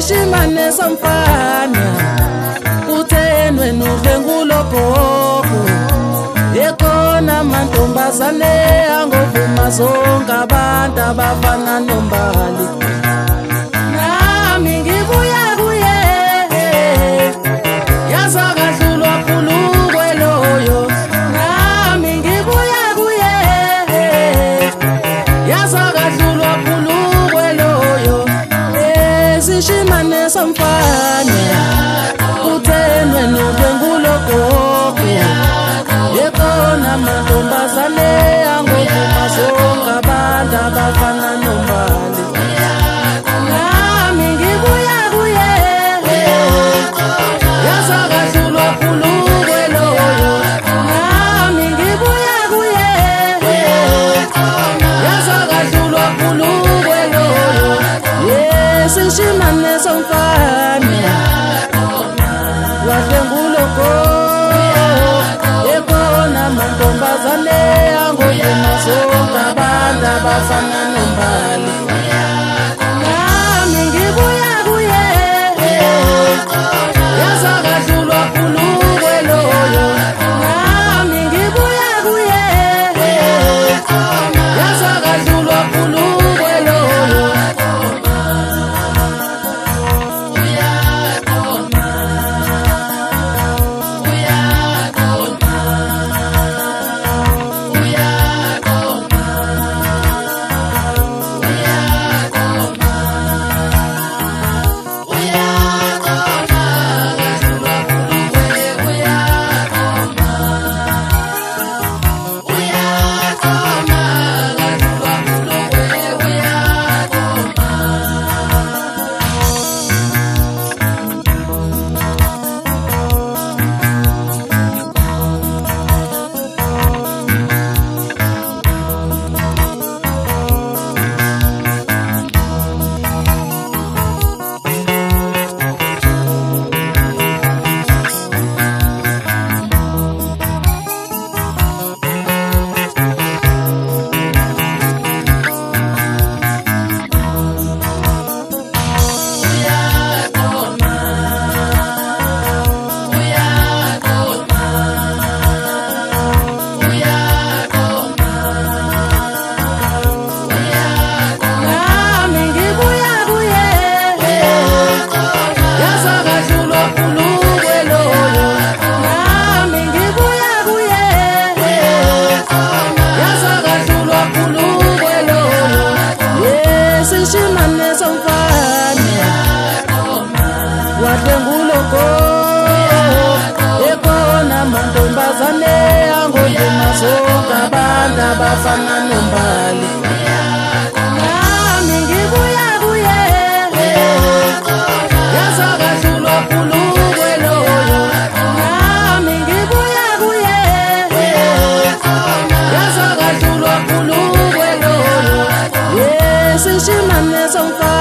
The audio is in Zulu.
sishimane somfana uthenwe nuvengulo gogo ekona mantombazane angovuma zonke abantu abafana nombali nami ngibuya kuye yazakadlulwa phulukwe loyo nami ngibuya kuye yazakadlulwa phulukwe loyo sishimane somfana uthenwe nuvengulo gogo ekona mantombazane angovuma zonke abantu abafana nombali nami ngibuya kuye yazakadlulwa phulukwe loyo nami ngibuya kuye yazakadlulwa phulukwe loyo sishimane somfana wahengulo mantombazane angovuma zonke abantu abafana nombali nami ngibuya kuye yazakadlulwa phulukwe loyo nami ngibuya kuye yazakadlulwa phulukwe loyo sishimane somfana wahengulo gogo ekona mantombazane angovuma zonke abantu abafana nombali nami ngibuya kuye yazakadlulwa phulukwe loyo nami ngibuya kuye yazakadlulwa phulukwe loyo sishimane somfana